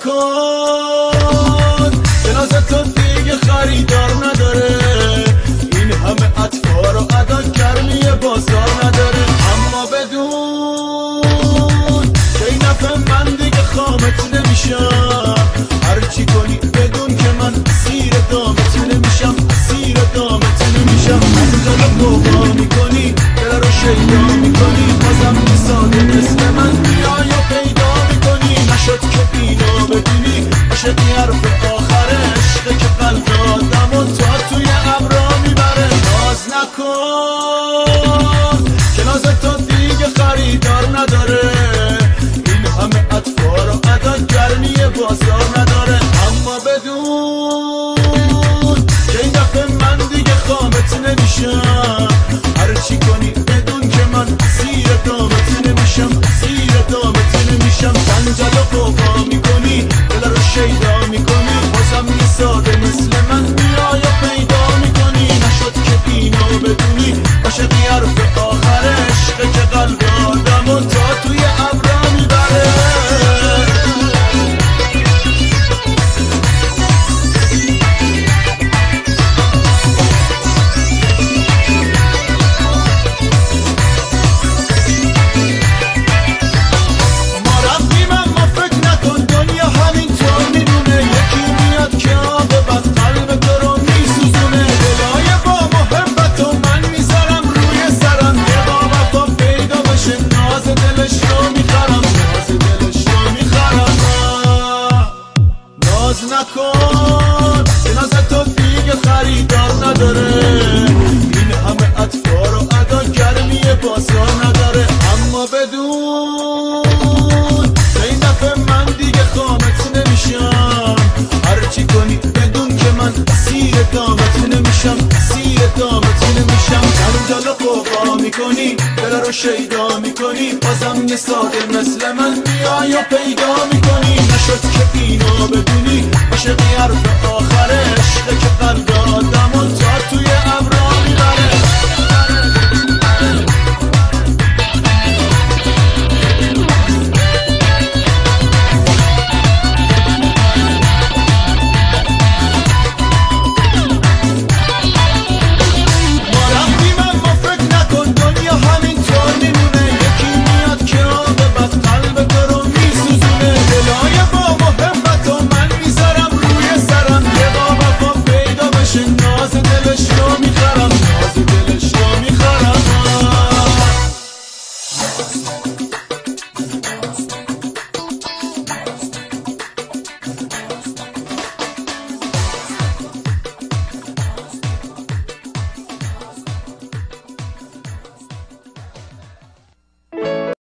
نکن که ناز تو دیگه خریدار نداره، این همه اطفار و ادا گرمی بازار نداره. اما بدون که این نفع من دیگه خامت نمیشم، هرچی کنی بدون که من اسیر دامت نمیشم، اسیر دامت نمیشم. انجال قوقا میکنی، دل رو شیدا میکنی، بازم ساده مثل من میای و پیدا میکنی. نشد که اینو بدونی، عشقی حرف آخر عشقه که قلب آدم و تا توی ابرا میبره. ناز نکن که ناز تو دیگه خریدار نداره، این همه اطفار و ادا گرمی بازار نداره. اما بدون که این دفعه من دیگه خامت نمیشم، هرچی کنی بدون که من اسیر دامت نمیشم، اسیر دامت نمیشم. جنجال و قوقا میکنی، دل رو شیدا میکنی، بازم یه ساده مثل من میای و پیدا میکنی. نشد که اینو بدونی، عاشقی حرف آخر عشقه که قلب آدم و تا توی ابرا میبره. ناز نکن که ناز تو دیگه خریدار نداره، این همه اطفار و ادا گرمی بازار نداره. اما بدون که این دفعه من دیگه خامت نمیشم، هرچی کنی بدون که من اسیر دامت نمیشم، اسیر دامت نمیشم. جنجال و قوقا میکنی، دل رو شیدا میکنی، بازم یه ساده مثل من میای و پیدا میکنی. نشد که اینو بدونی، عشقی حرف آخر